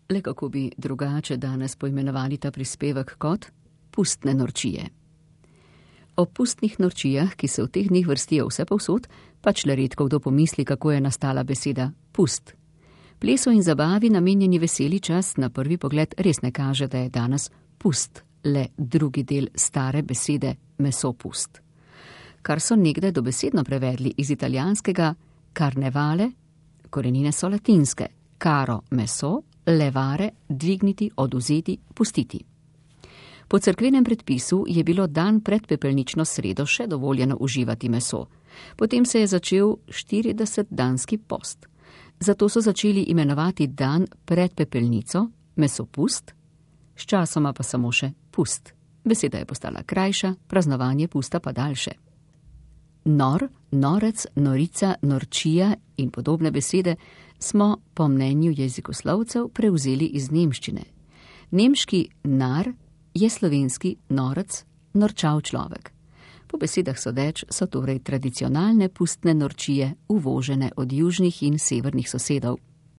Le kako bi drugače danes poimenovali ta prispevek kot pustne norčije. O pustnih norčijah, ki se v teh dneh vrstijo vse povsod, pač le redko kdo pomisli, kako je nastala beseda pust. Plesu in zabavi namenjeni veseli čas na prvi pogled res ne kaže, da je danes pust le drugi del stare besede mesopust, kar so nekdaj dobesedno prevedli iz italijanskega carnevale, korenine so latinske, caro meso, levare, dvigniti, odvzeti, pustiti. Po cerkvenem predpisu je bilo dan pred pepelnično sredo še dovoljeno uživati meso. Potem se je začel 40-danski post. Zato so začeli imenovati dan pred pepelnico mesopust, sčasoma pa samo še pust. Beseda je postala krajša, praznovanje pusta pa daljše. Nor, norec, norica, norčija in podobne besede smo po mnenju jezikoslovcev prevzeli iz nemščine. Nemški nar je slovenski norec, norčav človek. Po besedah sodeč so torej tradicionalne pustne norčije uvožene od južnih in severnih sosedov.